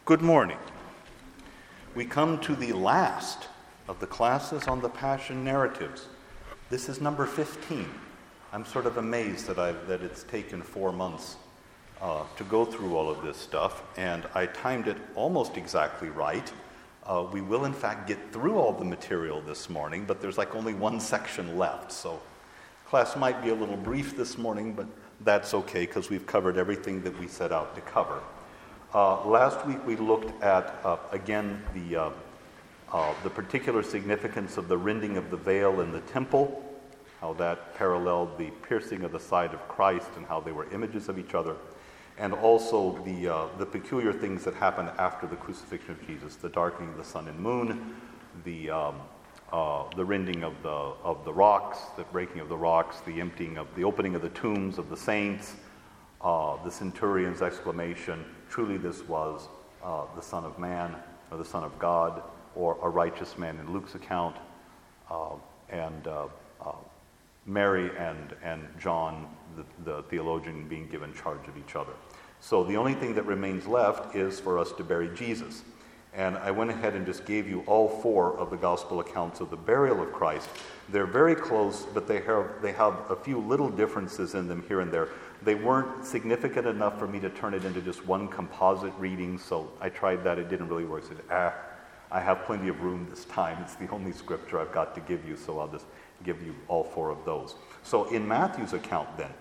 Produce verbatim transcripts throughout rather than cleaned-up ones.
Good morning. We come to the last of the classes on the Passion narratives. This is number fifteen. I'm sort of amazed that I've, that it's taken four months uh, to go through all of this stuff, and I timed it almost exactly right. Uh, we will, in fact, get through all the material this morning, but there's like only one section left, so class might be a little brief this morning, but that's okay because we've covered everything that we set out to cover. Uh, last week we looked at, uh, again, the, uh, uh, the particular significance of the rending of the veil in the temple, how that paralleled the piercing of the side of Christ and how they were images of each other, and also the, uh, the peculiar things that happened after the crucifixion of Jesus, the darkening of the sun and moon, the, um, uh, the rending of the, of the rocks, the breaking of the rocks, the emptying of the opening of the tombs of the saints, uh, the centurion's exclamation, truly this was uh, the Son of Man, or the Son of God, or a righteous man in Luke's account, uh, and uh, uh, Mary and, and John, the, the theologian, being given charge of each other. So the only thing that remains left is for us to bury Jesus. And I went ahead and just gave you all four of the gospel accounts of the burial of Christ. They're very close, but they have, they have a few little differences in them here and there. They weren't significant enough for me to turn it into just one composite reading, so I tried that. It didn't really work. So I said, ah, I have plenty of room this time. It's the only scripture I've got to give you, so I'll just give you all four of those. So in Matthew's account then,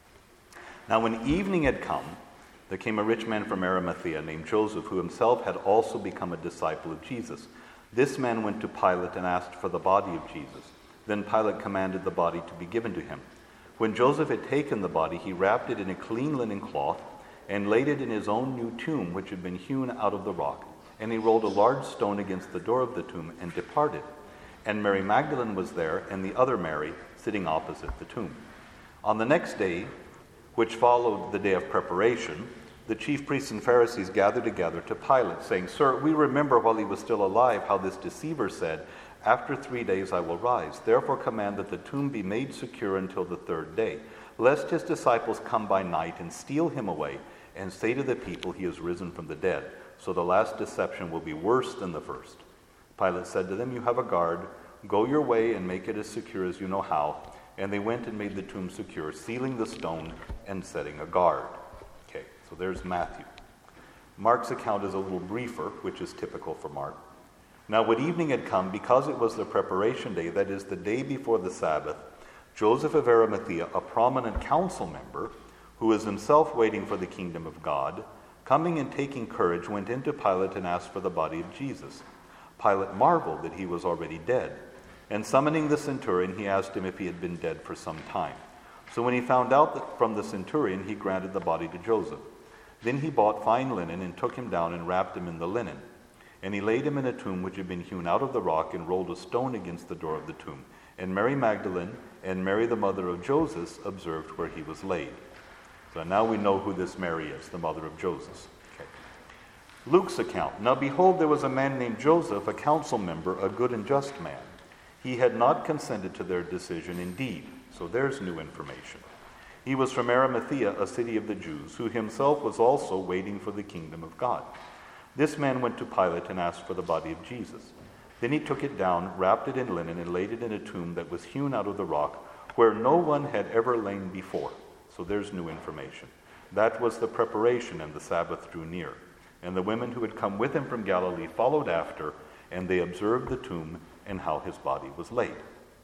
now when evening had come, there came a rich man from Arimathea named Joseph, who himself had also become a disciple of Jesus. This man went to Pilate and asked for the body of Jesus. Then Pilate commanded the body to be given to him. When Joseph had taken the body, he wrapped it in a clean linen cloth and laid it in his own new tomb, which had been hewn out of the rock. And he rolled a large stone against the door of the tomb and departed. And Mary Magdalene was there, and the other Mary sitting opposite the tomb. On the next day, which followed the day of preparation, the chief priests and Pharisees gathered together to Pilate, saying, Sir, we remember while he was still alive how this deceiver said, After three days I will rise. Therefore command that the tomb be made secure until the third day, lest his disciples come by night and steal him away, and say to the people, He is risen from the dead. So the last deception will be worse than the first. Pilate said to them, You have a guard. Go your way and make it as secure as you know how. And they went and made the tomb secure, sealing the stone and setting a guard. Okay, so there's Matthew. Mark's account is a little briefer, which is typical for Mark. Now when evening had come, because it was the preparation day, that is the day before the Sabbath, Joseph of Arimathea, a prominent council member, who was himself waiting for the kingdom of God, coming and taking courage, went into Pilate and asked for the body of Jesus. Pilate marveled that he was already dead. And summoning the centurion, he asked him if he had been dead for some time. So when he found out that from the centurion, he granted the body to Joseph. Then he bought fine linen and took him down and wrapped him in the linen. And he laid him in a tomb which had been hewn out of the rock and rolled a stone against the door of the tomb. And Mary Magdalene and Mary the mother of Joseph observed where he was laid. So now we know who this Mary is, the mother of Joseph. Okay. Luke's account. Now behold, there was a man named Joseph, a council member, a good and just man. He had not consented to their decision indeed. So there's new information. He was from Arimathea, a city of the Jews, who himself was also waiting for the kingdom of God. This man went to Pilate and asked for the body of Jesus. Then he took it down, wrapped it in linen, and laid it in a tomb that was hewn out of the rock, where no one had ever lain before. So there's new information. That was the preparation, and the Sabbath drew near. And the women who had come with him from Galilee followed after, and they observed the tomb and how his body was laid.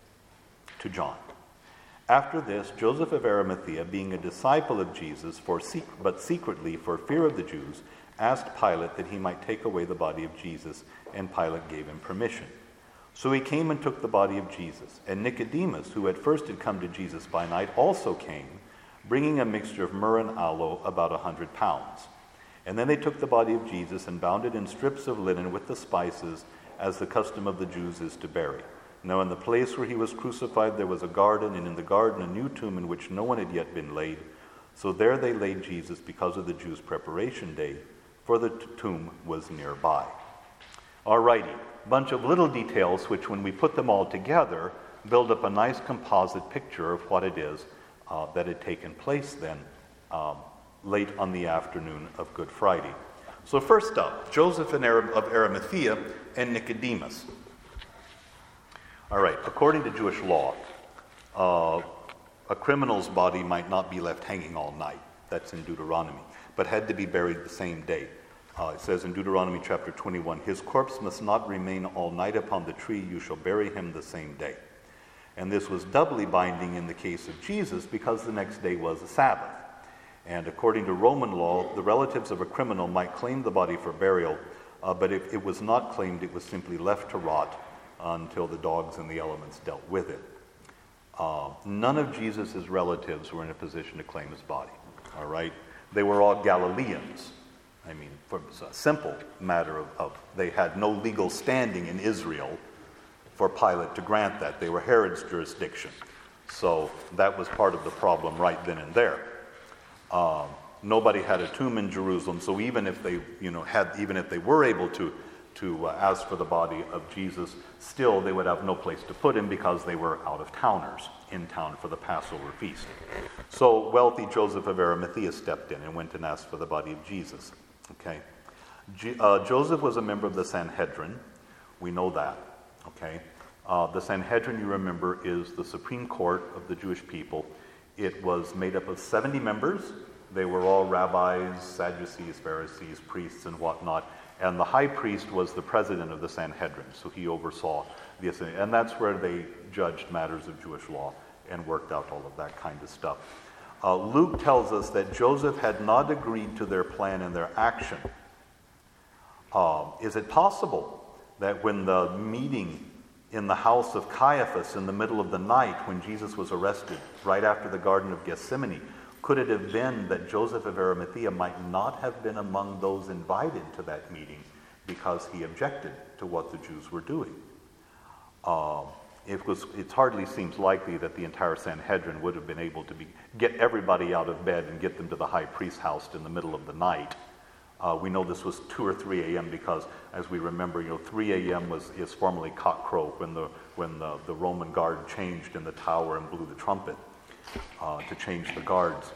To John. After this, Joseph of Arimathea, being a disciple of Jesus, for sec- but secretly for fear of the Jews, asked Pilate that he might take away the body of Jesus, and Pilate gave him permission. So he came and took the body of Jesus. And Nicodemus, who at first had come to Jesus by night, also came, bringing a mixture of myrrh and aloe, about a hundred pounds. And then they took the body of Jesus and bound it in strips of linen with the spices, as the custom of the Jews is to bury. Now in the place where he was crucified there was a garden, and in the garden a new tomb in which no one had yet been laid. So there they laid Jesus because of the Jews' preparation day, for the t- tomb was nearby. Alrighty, bunch of little details which, when we put them all together, build up a nice composite picture of what it is uh, that had taken place then um, late on the afternoon of Good Friday. So first up, Joseph of Arimathea and Nicodemus. All right, according to Jewish law, uh, a criminal's body might not be left hanging all night. That's in Deuteronomy, but had to be buried the same day. Uh, it says in Deuteronomy chapter twenty-one, his corpse must not remain all night upon the tree. You shall bury him the same day. And this was doubly binding in the case of Jesus because the next day was a Sabbath. And according to Roman law, the relatives of a criminal might claim the body for burial, uh, but if it was not claimed, it was simply left to rot until the dogs and the elements dealt with it. Uh, none of Jesus' relatives were in a position to claim his body, all right? They were all Galileans. I mean, for a simple matter of, of they had no legal standing in Israel for Pilate to grant that. They were Herod's jurisdiction. So that was part of the problem right then and there. Um, nobody had a tomb in Jerusalem, so even if they, you know, had, even if they were able to to uh, ask for the body of Jesus, still they would have no place to put him because they were out-of-towners in town for the Passover feast. So wealthy Joseph of Arimathea stepped in and went and asked for the body of Jesus. Okay, G- uh, Joseph was a member of the Sanhedrin. We know that. Okay, uh, the Sanhedrin, you remember, is the Supreme Court of the Jewish people. It was made up of seventy members. They were all rabbis, Sadducees, Pharisees, priests, and whatnot. And the high priest was the president of the Sanhedrin, so he oversaw the assembly. And that's where they judged matters of Jewish law and worked out all of that kind of stuff. Uh, Luke tells us that Joseph had not agreed to their plan and their action. Uh, is it possible that when the meeting in the house of Caiaphas in the middle of the night when Jesus was arrested, right after the Garden of Gethsemane, could it have been that Joseph of Arimathea might not have been among those invited to that meeting because he objected to what the Jews were doing? Uh, it was. It hardly seems likely that the entire Sanhedrin would have been able to be, get everybody out of bed and get them to the high priest's house in the middle of the night. Uh, we know this was two or three a.m. because, as we remember, you know, three a.m. was is formerly cockcrow when the when the, the Roman guard changed in the tower and blew the trumpet uh, to change the guards.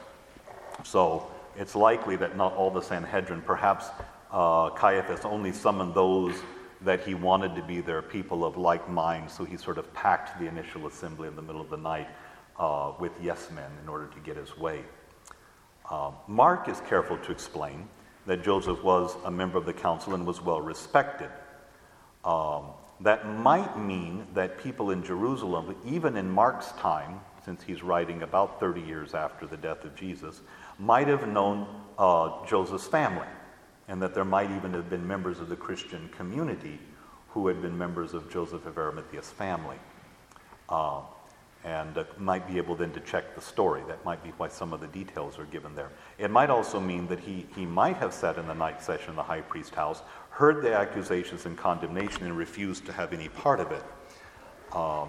So it's likely that not all the Sanhedrin, perhaps uh, Caiaphas only summoned those that he wanted to be their people of like mind, so he sort of packed the initial assembly in the middle of the night uh, with yes men in order to get his way. Uh, Mark is careful to explain that Joseph was a member of the council and was well respected. Um, that might mean that people in Jerusalem, even in Mark's time, since he's writing about thirty years after the death of Jesus, might have known uh, Joseph's family, and that there might even have been members of the Christian community who had been members of Joseph of Arimathea's family, uh, and uh, might be able then to check the story. That might be why some of the details are given there. It might also mean that he, he might have sat in the night session in the high priest's house, heard the accusations and condemnation, and refused to have any part of it. Um,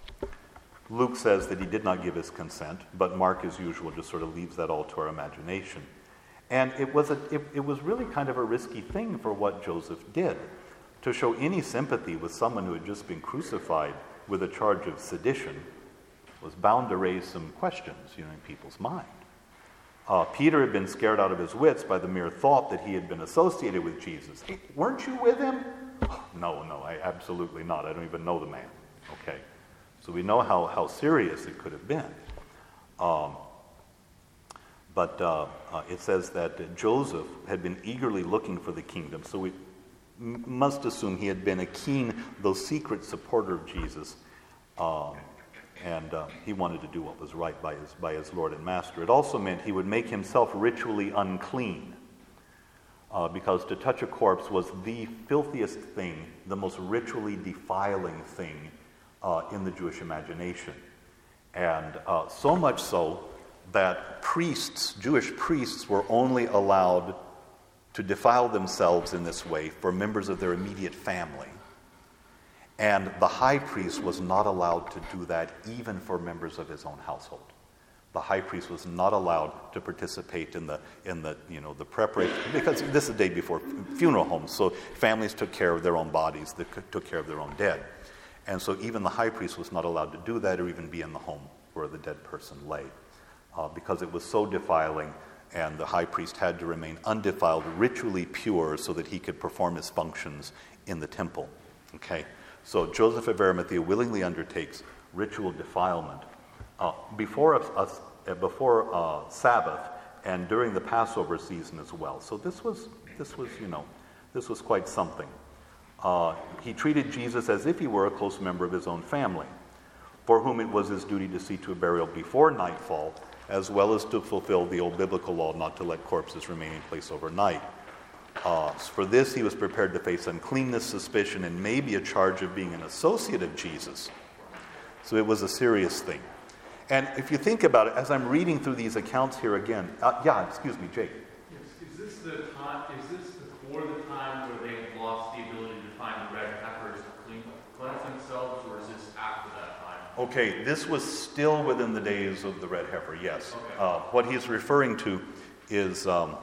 Luke says that he did not give his consent, but Mark, as usual, just sort of leaves that all to our imagination. And it was a, it, it was really kind of a risky thing for what Joseph did. To show any sympathy with someone who had just been crucified with a charge of sedition was bound to raise some questions, you know, in people's mind. Uh, Peter had been scared out of his wits by the mere thought that he had been associated with Jesus. Hey, weren't you with him? Oh, no, no, I absolutely not. I don't even know the man. Okay. So we know how, how serious it could have been. Um, but uh, uh, it says that uh, Joseph had been eagerly looking for the kingdom. So we m- must assume he had been a keen, though secret, supporter of Jesus. Um, and uh, he wanted to do what was right by his, by his Lord and Master. It also meant he would make himself ritually unclean. Uh, because to touch a corpse was the filthiest thing, the most ritually defiling thing Uh, in the Jewish imagination. And uh, so much so that priests, Jewish priests, were only allowed to defile themselves in this way for members of their immediate family. And the high priest was not allowed to do that even for members of his own household. The high priest was not allowed to participate in the, in the you know, the preparation, because this is the day before funeral homes, so families took care of their own bodies, they took care of their own dead. And so even the high priest was not allowed to do that or even be in the home where the dead person lay, uh, because it was so defiling and the high priest had to remain undefiled, ritually pure, so that he could perform his functions in the temple. Okay, so Joseph of Arimathea willingly undertakes ritual defilement uh, before a, a, before uh, Sabbath and during the Passover season as well. So this was this was you know this was quite something. Uh, he treated Jesus as if he were a close member of his own family, for whom it was his duty to see to a burial before nightfall, as well as to fulfill the old biblical law not to let corpses remain in place overnight. Uh, for this, he was prepared to face uncleanness, suspicion, and maybe a charge of being an associate of Jesus. So it was a serious thing. And if you think about it, as I'm reading through these accounts here again, uh, yeah, excuse me, Jake. Yes, is this the time? Is this before the time where they had lost the ability to find the red heifers to clean, cleanse themselves, or is this after that time? Okay, this was still within the days of the red heifer. Yes. Okay. Uh, what he's referring to is. Um,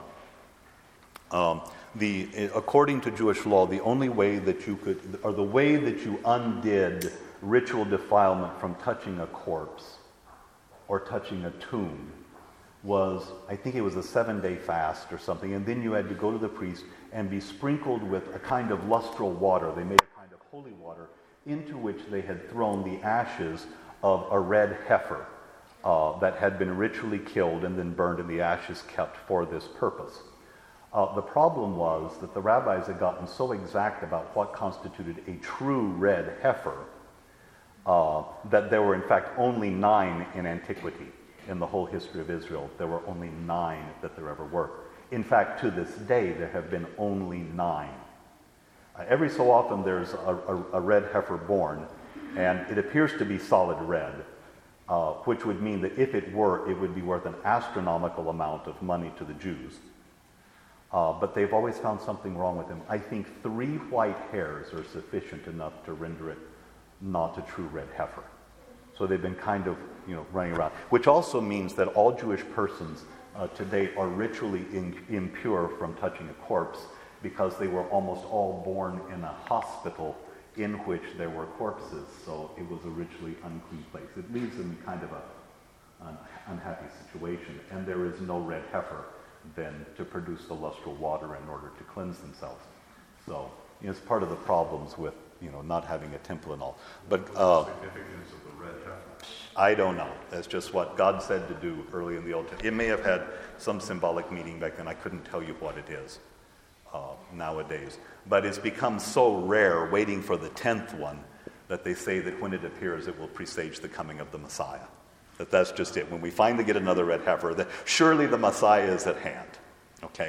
um, The, according to Jewish law, the only way that you could, or the way that you undid ritual defilement from touching a corpse or touching a tomb was, I think it was a seven-day fast or something, and then you had to go to the priest and be sprinkled with a kind of lustral water. They made a kind of holy water into which they had thrown the ashes of a red heifer uh, that had been ritually killed and then burned, and the ashes kept for this purpose. Uh, the problem was that the rabbis had gotten so exact about what constituted a true red heifer uh, that there were in fact only nine in antiquity. In the whole history of Israel, there were only nine that there ever were. In fact, to this day, there have been only nine. Uh, every so often there's a, a, a red heifer born, and it appears to be solid red, uh, which would mean that if it were, it would be worth an astronomical amount of money to the Jews. Uh, but they've always found something wrong with him. I think three white hairs are sufficient enough to render it not a true red heifer. So they've been kind of, you know, running around. Which also means that all Jewish persons uh, today are ritually in, impure from touching a corpse, because they were almost all born in a hospital in which there were corpses. So it was a ritually unclean place. It leaves them in kind of a, an unhappy situation. And there is no red heifer than to produce the lustral water in order to cleanse themselves. So you know, it's part of the problems with, you know, not having a temple and all. But uh, What's the significance of the red heifer? I don't know. That's just what God said to do early in the Old Testament. It may have had some symbolic meaning back then. I couldn't tell you what it is uh, nowadays. But it's become so rare, waiting for the tenth one, that they say that when it appears, it will presage the coming of the Messiah. That that's just it. When we finally get another red heifer, that surely the Messiah is at hand. Okay?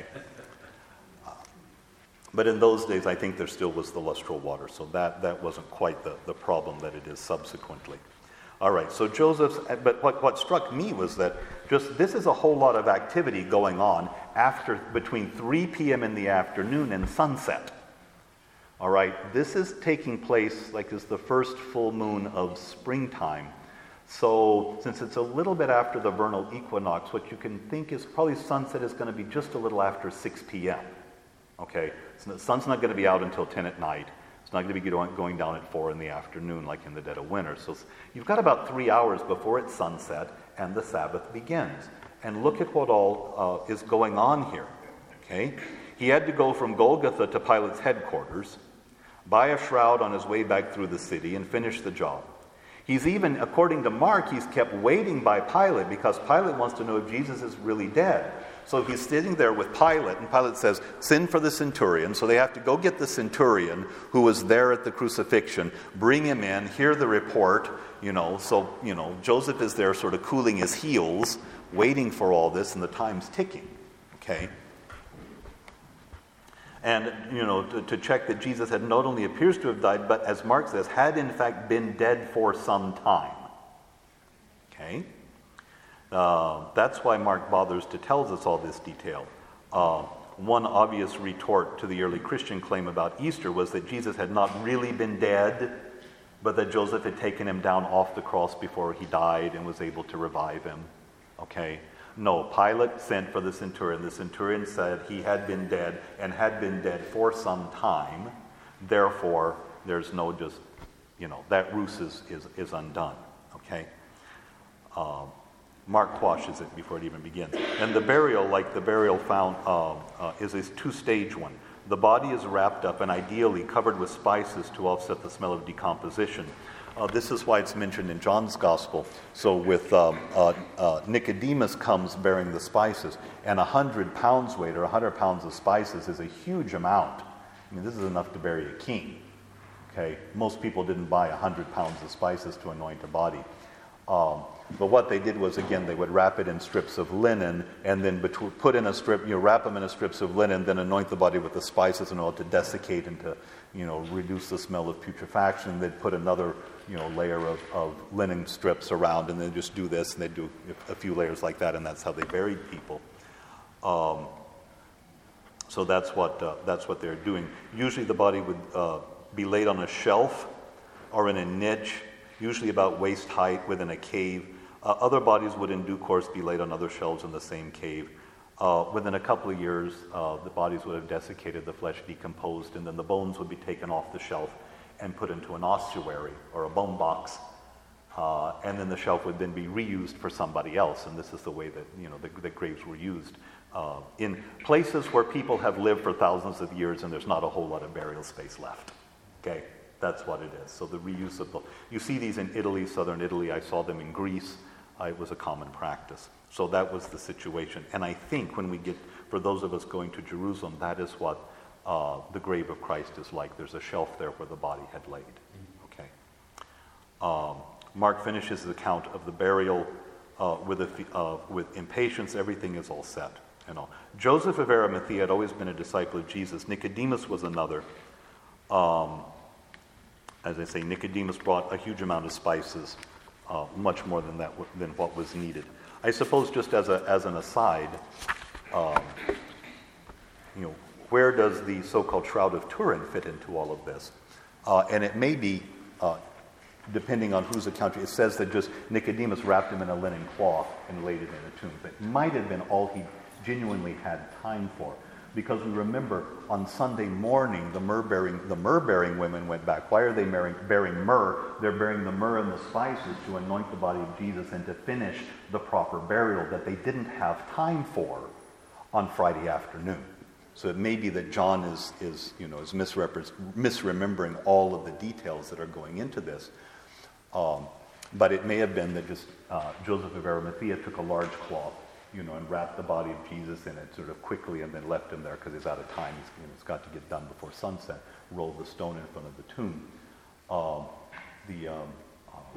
Uh, but in those days, I think there still was the lustral water, so that, that wasn't quite the, the problem that it is subsequently. All right, so Joseph's, but what, what struck me was that just this is a whole lot of activity going on after, between three p.m. in the afternoon and sunset. All right, this is taking place like is the first full moon of springtime. So since it's a little bit after the vernal equinox, what you can think is probably sunset is going to be just a little after six p.m. Okay, so the sun's not going to be out until ten at night. It's not going to be going down at four in the afternoon like in the dead of winter. So you've got about three hours before it's sunset and the Sabbath begins. And look at what all uh, is going on here. Okay, he had to go from Golgotha to Pilate's headquarters, buy a shroud on his way back through the city, and finish the job. He's even, according to Mark, he's kept waiting by Pilate because Pilate wants to know if Jesus is really dead. So he's sitting there with Pilate, and Pilate says, send for the centurion. So they have to go get the centurion who was there at the crucifixion, bring him in, hear the report, you know. So, you know, Joseph is there sort of cooling his heels, waiting for all this, and the time's ticking, okay? And, you know, to, to check that Jesus had not only appears to have died, but as Mark says, had in fact been dead for some time. Okay? Uh, that's why Mark bothers to tell us all this detail. Uh, one obvious retort to the early Christian claim about Easter was that Jesus had not really been dead, but that Joseph had taken him down off the cross before he died and was able to revive him. Okay? No, Pilate sent for the centurion. The centurion said he had been dead and had been dead for some time. Therefore, there's no just, you know, that ruse is, is, is undone. Okay? Um, Mark quashes it before it even begins. And the burial, like the burial found, uh, uh, is a two-stage one. The body is wrapped up and ideally covered with spices to offset the smell of decomposition. Uh, this is why it's mentioned in John's Gospel. So with um, uh, uh, Nicodemus comes bearing the spices, and a hundred pounds weight or a hundred pounds of spices is a huge amount. I mean, this is enough to bury a king. Okay, most people didn't buy a hundred pounds of spices to anoint a body. Um, but what they did was, again, they would wrap it in strips of linen, and then betw- put in a strip, you know, wrap them in a strips of linen, then anoint the body with the spices and oil to desiccate and to, you know, reduce the smell of putrefaction. They'd put another, you know, layer of, of linen strips around, and then just do this, and they'd do a few layers like that, and that's how they buried people. Um, so that's what uh, that's what they're doing. Usually, the body would uh, be laid on a shelf or in a niche, usually about waist height within a cave. Uh, other bodies would in due course be laid on other shelves in the same cave. Uh, within a couple of years, uh, the bodies would have desiccated, the flesh decomposed, and then the bones would be taken off the shelf and put into an ossuary or a bone box. Uh, and then the shelf would then be reused for somebody else. And this is the way that, you know, the, the graves were used. Uh, in places where people have lived for thousands of years and there's not a whole lot of burial space left. Okay? That's what it is. So the reuse of the... You see these in Italy, southern Italy. I saw them in Greece. Uh, it was a common practice. So that was the situation. And I think when we get, for those of us going to Jerusalem, that is what uh, the grave of Christ is like. There's a shelf there where the body had laid. Okay. Um, Mark finishes his account of the burial uh, with, a, uh, with impatience. Everything is all set. You know. Joseph of Arimathea had always been a disciple of Jesus. Nicodemus was another. Um, as I say, Nicodemus brought a huge amount of spices, uh, much more than that than what was needed. I suppose, just as a as an aside, um, you know, where does the so-called Shroud of Turin fit into all of this? Uh, and it may be, uh, depending on whose account, it says that just Nicodemus wrapped him in a linen cloth and laid it in a tomb. That might have been all he genuinely had time for. Because we remember on Sunday morning, the myrrh-bearing the myrrh-bearing women went back. Why are they bearing, bearing myrrh? They're bearing the myrrh and the spices to anoint the body of Jesus and to finish the proper burial that they didn't have time for on Friday afternoon. So it may be that John is, is you know, is misrepre- misremembering all of the details that are going into this. Um, but it may have been that just uh, Joseph of Arimathea took a large cloth, you know, and wrapped the body of Jesus in it sort of quickly and then left him there because he's out of time. He's, you know, it's got to get done before sunset. Rolled the stone in front of the tomb. Um, the um, um,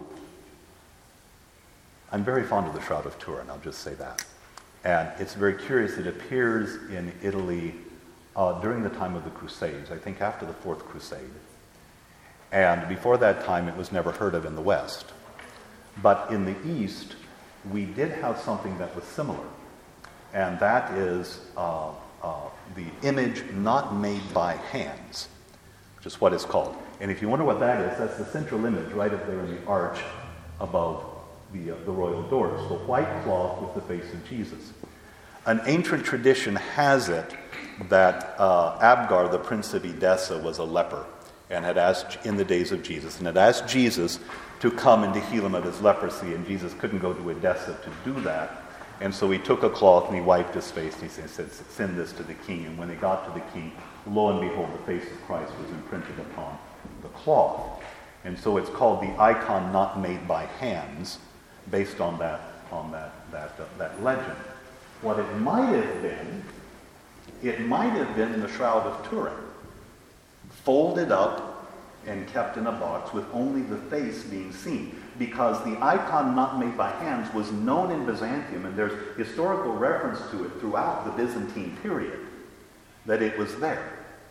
I'm very fond of the Shroud of Turin, I'll just say that. And it's very curious. It appears in Italy uh, during the time of the Crusades, I think after the Fourth Crusade. And before that time, it was never heard of in the West. But in the East, we did have something that was similar, and that is uh, uh, the image not made by hands, which is what it's called. And if you wonder what that is, that's the central image right up there in the arch above the, uh, the royal doors, the white cloth with the face of Jesus. An ancient tradition has it that uh, Abgar, the prince of Edessa, was a leper and had asked in the days of Jesus, and had asked Jesus to come and to heal him of his leprosy, and Jesus couldn't go to Edessa to do that. And so he took a cloth and he wiped his face and he said, send this to the king. And when they got to the king, lo and behold, the face of Christ was imprinted upon the cloth. And so it's called the icon not made by hands, based on that on that that uh, that legend. What it might have been, it might have been the Shroud of Turin, folded up and kept in a box with only the face being seen, because the icon not made by hands was known in Byzantium, and there's historical reference to it throughout the Byzantine period, that it was there.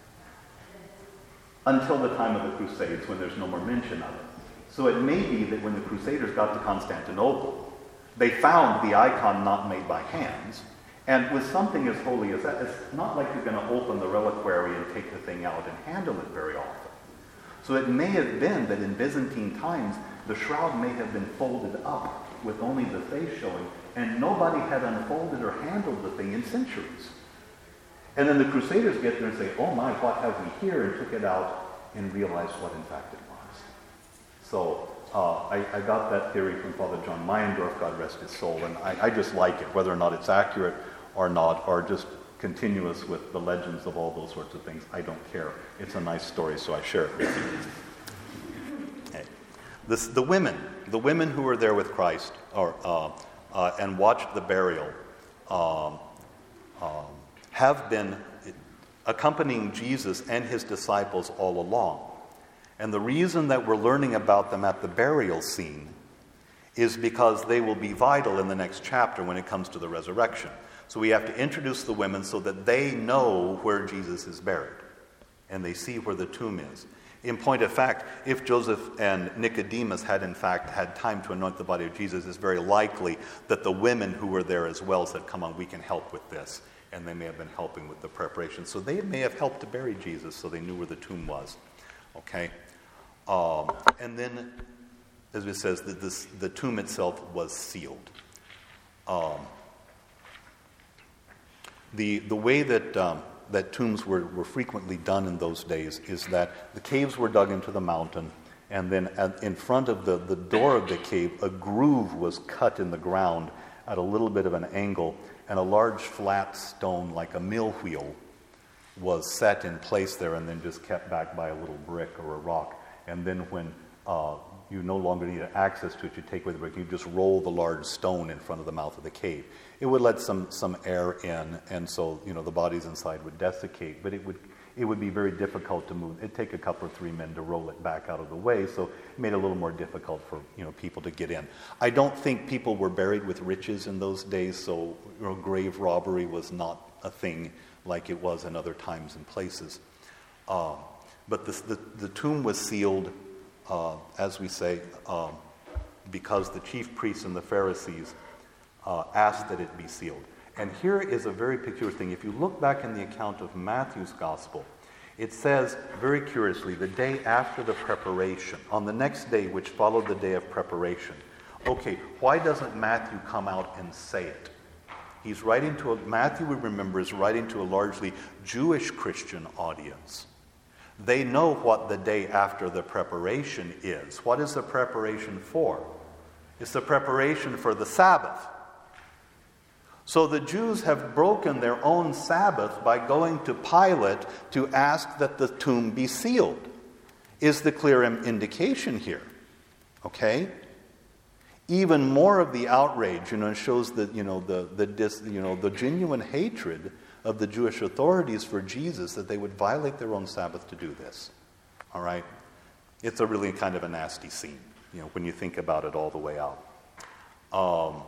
Until the time of the Crusades, when there's no more mention of it. So it may be that when the Crusaders got to Constantinople, they found the icon not made by hands, and with something as holy as that, it's not like you're going to open the reliquary and take the thing out and handle it very often. So it may have been that in Byzantine times, the shroud may have been folded up with only the face showing, and nobody had unfolded or handled the thing in centuries. And then the Crusaders get there and say, oh my, what have we here? And took it out and realized what in fact it was. So uh, I, I got that theory from Father John Meyendorff, God rest his soul, and I, I just like it, whether or not it's accurate or not, or just continuous with the legends of all those sorts of things. I don't care. It's a nice story, so I share it with you. Okay. This, the women, the women who were there with Christ or, uh, uh, and watched the burial um, um, have been accompanying Jesus and his disciples all along. And the reason that we're learning about them at the burial scene is because they will be vital in the next chapter when it comes to the resurrection. So we have to introduce the women so that they know where Jesus is buried and they see where the tomb is. In point of fact, if Joseph and Nicodemus had in fact had time to anoint the body of Jesus, it's very likely that the women who were there as well said, come on, we can help with this. And they may have been helping with the preparation. So they may have helped to bury Jesus so they knew where the tomb was. Okay? Um, and then, as it says, the, this, the tomb itself was sealed. Um, the, the way that... Um, that tombs were, were frequently done in those days is that the caves were dug into the mountain, and then at, in front of the, the door of the cave, a groove was cut in the ground at a little bit of an angle, and a large flat stone like a mill wheel was set in place there and then just kept back by a little brick or a rock. And then when uh, you no longer needed access to it, you take away the brick, you just roll the large stone in front of the mouth of the cave. It would let some, some air in, and so, you know, the bodies inside would desiccate, but it would it would be very difficult to move. It'd take a couple or three men to roll it back out of the way, so it made it a little more difficult for, you know, people to get in. I don't think people were buried with riches in those days, so, you know, grave robbery was not a thing like it was in other times and places. Um, but the, the, the tomb was sealed, uh, as we say, um, because the chief priests and the Pharisees Uh, asked that it be sealed. And here is a very peculiar thing. If you look back in the account of Matthew's gospel, it says very curiously, the day after the preparation, on the next day which followed the day of preparation. Okay, why doesn't Matthew come out and say it? He's writing to a, Matthew, we remember, is writing to a largely Jewish Christian audience. They know what the day after the preparation is. What is the preparation for? It's the preparation for the Sabbath. So the Jews have broken their own Sabbath by going to Pilate to ask that the tomb be sealed, is the clear indication here. Okay? Even more of the outrage, you know, shows that, you know, the, the, dis, you know, the genuine hatred of the Jewish authorities for Jesus, that they would violate their own Sabbath to do this. All right? It's a really kind of a nasty scene, you know, when you think about it all the way out. Um...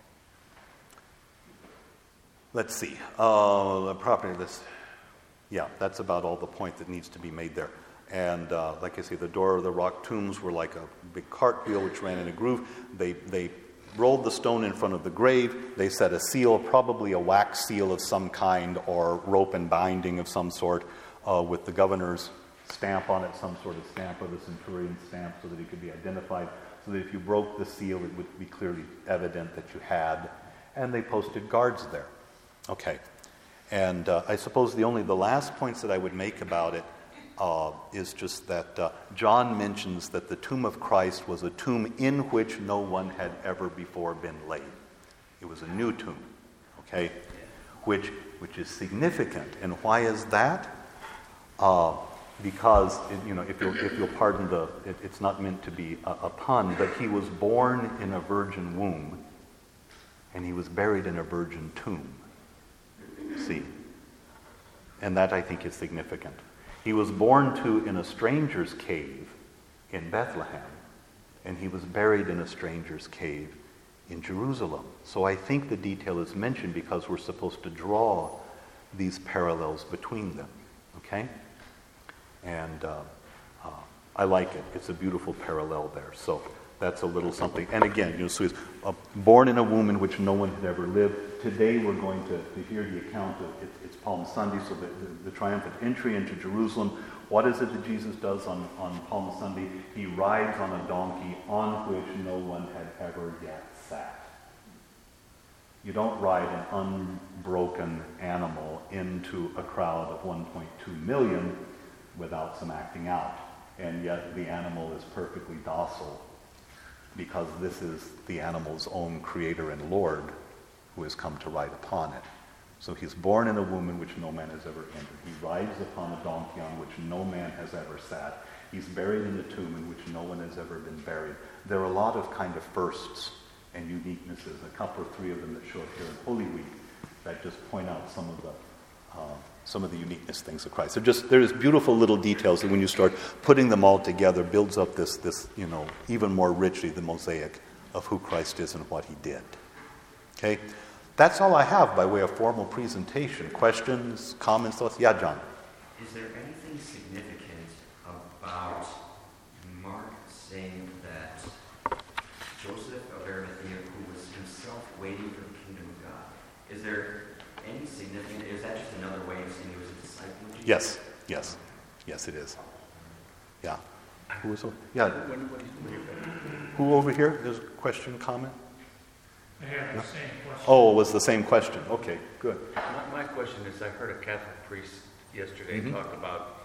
Let's see. Uh, the property of this. Yeah, that's about all the point that needs to be made there. And uh, like I say, the door of the rock tombs were like a big cartwheel which ran in a groove. They they rolled the stone in front of the grave. They set a seal, probably a wax seal of some kind or rope and binding of some sort, uh, with the governor's stamp on it, some sort of stamp or the centurion's stamp, so that it could be identified. So that if you broke the seal, it would be clearly evident that you had. And they posted guards there. Okay, and uh, I suppose the only, the last points that I would make about it uh, is just that uh, John mentions that the tomb of Christ was a tomb in which no one had ever before been laid. It was a new tomb, okay, which which is significant. And why is that? Uh, because, it, you know, if you'll, if you'll pardon the, it, it's not meant to be a, a pun, but he was born in a virgin womb, and he was buried in a virgin tomb. See, and that I think is significant. He was born to in a stranger's cave in Bethlehem, and he was buried in a stranger's cave in Jerusalem. So I think the detail is mentioned because we're supposed to draw these parallels between them. Okay, and uh, uh, I like it. It's a beautiful parallel there. So that's a little something. And again, you know, so he's uh, born in a womb in which no one had ever lived. Today we're going to, to hear the account of, it, it's Palm Sunday, so the, the, the triumphant entry into Jerusalem. What is it that Jesus does on, on Palm Sunday? He rides on a donkey on which no one had ever yet sat. You don't ride an unbroken animal into a crowd of one point two million without some acting out. And yet the animal is perfectly docile because this is the animal's own creator and Lord who has come to ride upon it. So he's born in a womb in which no man has ever entered. He rides upon a donkey on which no man has ever sat. He's buried in a tomb in which no one has ever been buried. There are a lot of kind of firsts and uniquenesses, a couple or three of them that show up here in Holy Week that just point out some of the uh, some of the uniqueness things of Christ. They're just there's beautiful little details that when you start putting them all together builds up this this you know even more richly the mosaic of who Christ is and what he did. Okay, that's all I have by way of formal presentation. Questions, comments, thoughts? Yeah, John. Is there anything significant about Mark saying that Joseph of Arimathea, who was himself waiting for the kingdom of God, is there any significant, is that just another way of saying he was a disciple of Jesus? Yes, yes, yes it is. Yeah. Who was over? Yeah. Who over here? There's a question, comment? I have the same question. Oh, it was the same question. Okay, good. My, my question is, I heard a Catholic priest yesterday Mhm. talk about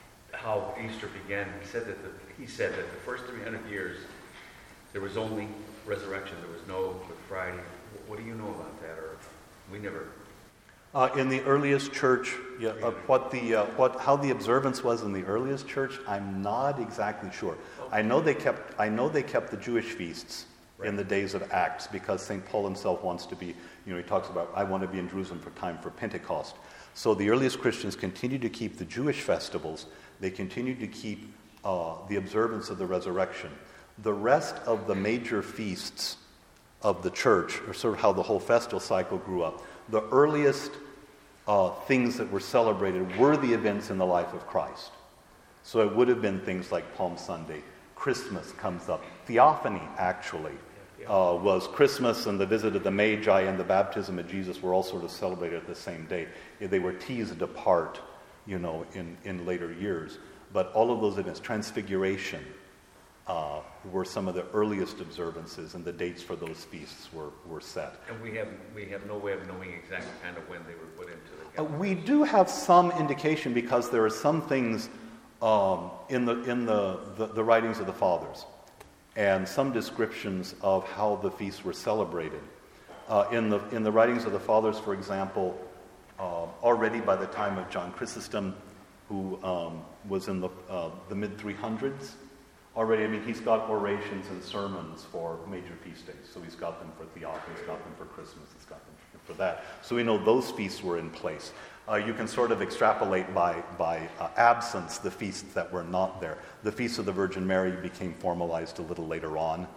how Easter began. He said that the, he said that the first three hundred years there was only resurrection. There was no Good Friday. What do you know about that? Or we never. Uh, in the earliest church, yeah, uh, what the uh, what how the observance was in the earliest church, I'm not exactly sure. I know they kept I know they kept the Jewish feasts Right. in the days of Acts because Saint Paul himself wants to be, you know, he talks about, I want to be in Jerusalem for time for Pentecost. So the earliest Christians continued to keep the Jewish festivals. They continued to keep uh, the observance of the resurrection. The rest of the major feasts of the church, or sort of how the whole festival cycle grew up, the earliest uh, things that were celebrated were the events in the life of Christ. So it would have been things like Palm Sunday. Christmas comes up. Theophany, actually, uh, was Christmas, and the visit of the Magi and the baptism of Jesus were all sort of celebrated at the same day. They were teased apart, you know, in, in later years. But all of those events, Transfiguration, uh, were some of the earliest observances, and the dates for those feasts were, were set. And we have we have no way of knowing exactly kind of when they were put into the Uh, calendar. we do have some indication because there are some things um, in the in the, the, the writings of the fathers and some descriptions of how the feasts were celebrated. Uh, in the in the writings of the fathers, for example, uh, already by the time of John Chrysostom, who um, was in the uh, the mid three hundreds, already, I mean, he's got orations and sermons for major feast days. So he's got them for Theophany, he's got them for Christmas, he's got them for that. So we know those feasts were in place. Uh, you can sort of extrapolate by, by uh, absence the feasts that were not there. The Feast of the Virgin Mary became formalized a little later on.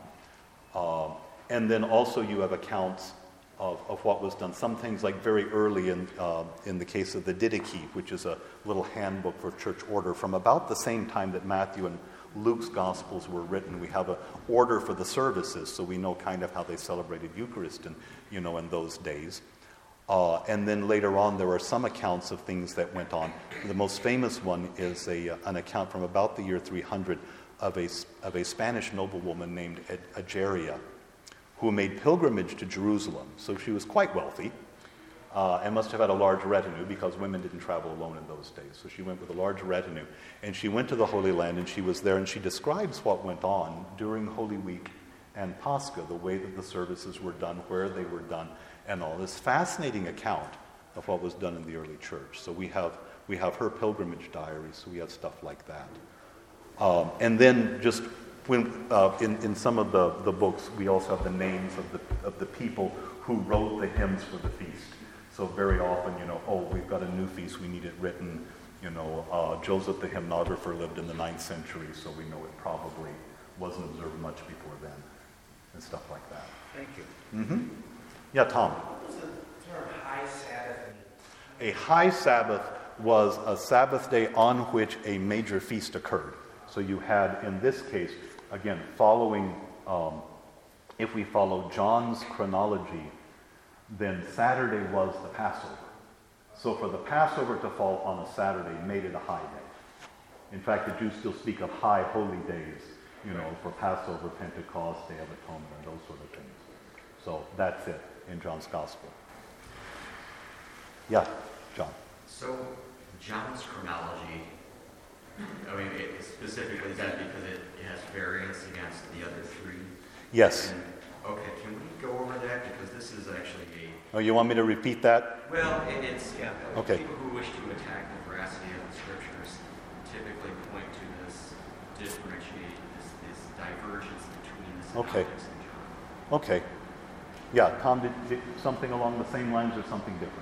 Uh, and then also you have accounts of, of what was done. Some things like very early in, uh, in the case of the Didache, which is a little handbook for church order from about the same time that Matthew and Luke's Gospels were written. We have an order for the services, so we know kind of how they celebrated Eucharist in, you know, in those days. Uh, and then later on, there are some accounts of things that went on. The most famous one is a, an account from about the year three hundred of a, of a Spanish noblewoman named Egeria, who made pilgrimage to Jerusalem. So she was quite wealthy uh, and must have had a large retinue because women didn't travel alone in those days. So she went with a large retinue. And she went to the Holy Land, and she was there, and she describes what went on during Holy Week and Pascha, the way that the services were done, where they were done, and all this fascinating account of what was done in the early church. So we have we have her pilgrimage diary, so we have stuff like that. Um, and then just when uh, in, in some of the, the books, we also have the names of the of the people who wrote the hymns for the feast. So very often, you know, oh, we've got a new feast, we need it written. You know, uh, Joseph the hymnographer lived in the ninth century, so we know it probably wasn't observed much before then, and stuff like that. Thank you. Mm-hmm. Yeah, Tom. What's the term high Sabbath mean? A high Sabbath was a Sabbath day on which a major feast occurred. So you had, in this case, again, following, um, if we follow John's chronology, then Saturday was the Passover. So for the Passover to fall on a Saturday made it a high day. In fact, the Jews still speak of high holy days, you know, for Passover, Pentecost, Day of Atonement, and those sort of things. So that's it in John's Gospel. Yeah, John. So John's chronology, I mean, it specifically, is that because it, it has variance against the other three? Yes. And, okay, can we go over that? Because this is actually a, Oh, you want me to repeat that? well, it, it's, yeah, Okay. people who wish to attack the veracity of the scriptures typically point to this differentiate, this, this divergence between the Okay. synoptics and John. Okay. Yeah, Tom, did, did something along the same lines or something different?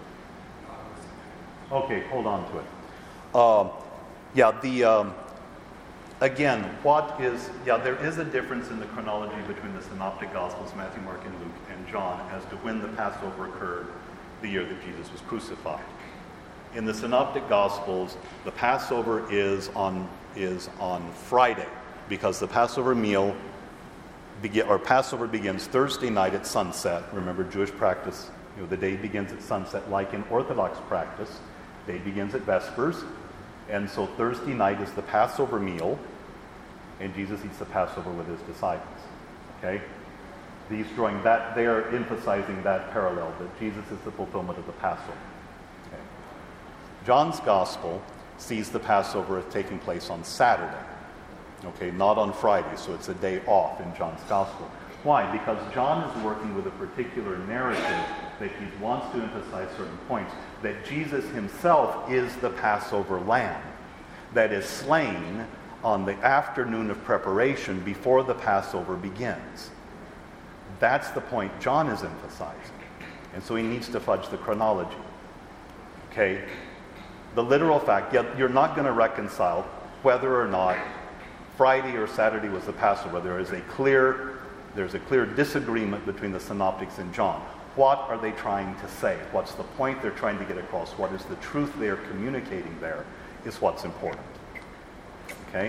Okay, hold on to it. Um, yeah, the um, again, what is yeah? There is a difference in the chronology between the Synoptic Gospels, Matthew, Mark, and Luke, and John, as to when the Passover occurred, the year that Jesus was crucified. In the Synoptic Gospels, the Passover is on is on Friday, because the Passover meal begin or Passover begins Thursday night at sunset. Remember, Jewish practice, you know, the day begins at sunset, like in Orthodox practice. Day begins at Vespers, and so Thursday night is the Passover meal, and Jesus eats the Passover with his disciples. Okay, these drawing that they are emphasizing that parallel that Jesus is the fulfillment of the Passover. Okay. John's Gospel sees the Passover as taking place on Saturday. Okay, not on Friday, so it's a day off in John's Gospel. Why? Because John is working with a particular narrative that he wants to emphasize certain points, that Jesus himself is the Passover lamb that is slain on the afternoon of preparation before the Passover begins. That's the point John is emphasizing. And so he needs to fudge the chronology. Okay? The literal fact, yet you're not going to reconcile whether or not Friday or Saturday was the Passover. There is a clear, there's a clear disagreement between the Synoptics and John. What are they trying to say? What's the point they're trying to get across? What is the truth they are communicating there is what's important. Okay?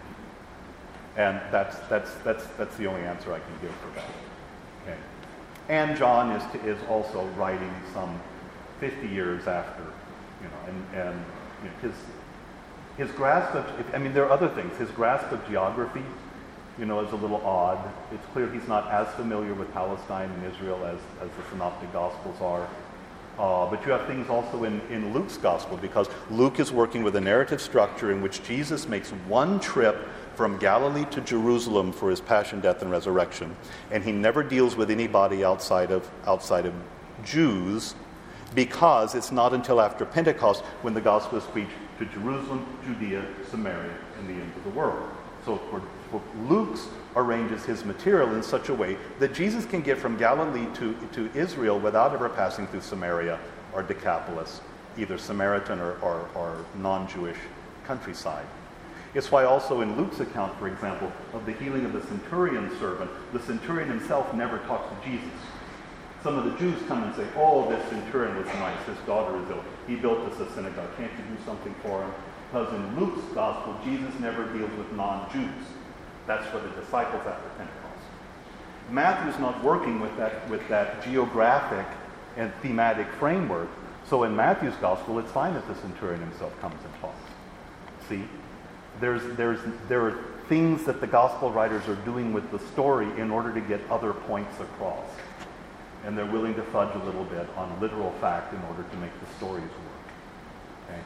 And that's that's that's that's the only answer I can give for that. Okay. And John is to, is also writing some fifty years after, you know, and and you know, his his grasp of, I mean, there are other things. His grasp of geography, you know, is a little odd. It's clear he's not as familiar with Palestine and Israel as, as the Synoptic Gospels are. Uh, but you have things also in, in Luke's Gospel, because Luke is working with a narrative structure in which Jesus makes one trip from Galilee to Jerusalem for his passion, death, and resurrection. And he never deals with anybody outside of outside of Jews, because it's not until after Pentecost when the gospel is preached to Jerusalem, Judea, Samaria, and the end of the world. So for, for Luke's arranges his material in such a way that Jesus can get from Galilee to, to Israel without ever passing through Samaria or Decapolis, either Samaritan or, or, or non-Jewish countryside. It's why also in Luke's account, for example, of the healing of the centurion servant, the centurion himself never talks to Jesus. Some of the Jews come and say, oh, this centurion was nice, his daughter is ill. He built us a synagogue. Can't you do something for him? Because in Luke's gospel, Jesus never deals with non-Jews. That's for the disciples after Pentecost. Matthew's not working with that, with that geographic and thematic framework. So in Matthew's gospel, it's fine if the centurion himself comes and talks. See? There's, there's, there are things that the gospel writers are doing with the story in order to get other points across. And they're willing to fudge a little bit on literal fact in order to make the stories work. Okay?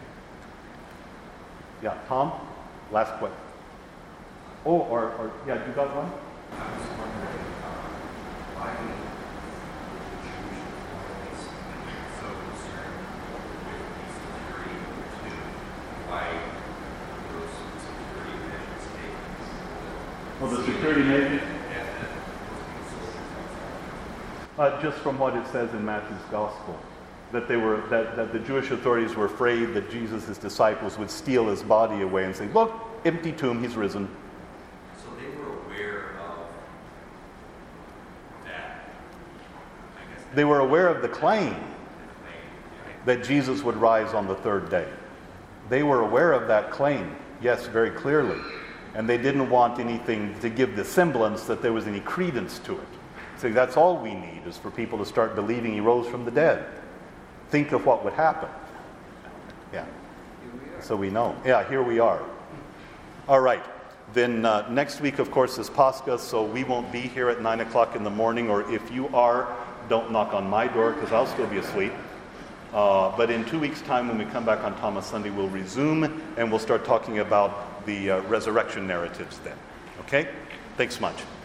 Yeah, Tom? Last question. Oh, or, or yeah, you got one? I was wondering uh, why the Jewish authorities so concerned with the security to why those security measures taken. Well, the security measures? Uh, just from what it says in Matthew's gospel, that they were that, that the Jewish authorities were afraid that Jesus' disciples would steal his body away and say, look, empty tomb, he's risen. So they were aware of that, I guess. They were aware of the claim that Jesus would rise on the third day. They were aware of that claim, yes, very clearly. And they didn't want anything to give the semblance that there was any credence to it. So that's all we need, is for people to start believing he rose from the dead. Think of what would happen. Yeah. So we know. Yeah, here we are. All right. Then uh, next week, of course, is Pascha, so we won't be here at nine o'clock in the morning, or if you are, don't knock on my door, because I'll still be asleep. Uh, but in two weeks' time, when we come back on Thomas Sunday, we'll resume, and we'll start talking about the uh, resurrection narratives then. Okay? Thanks much.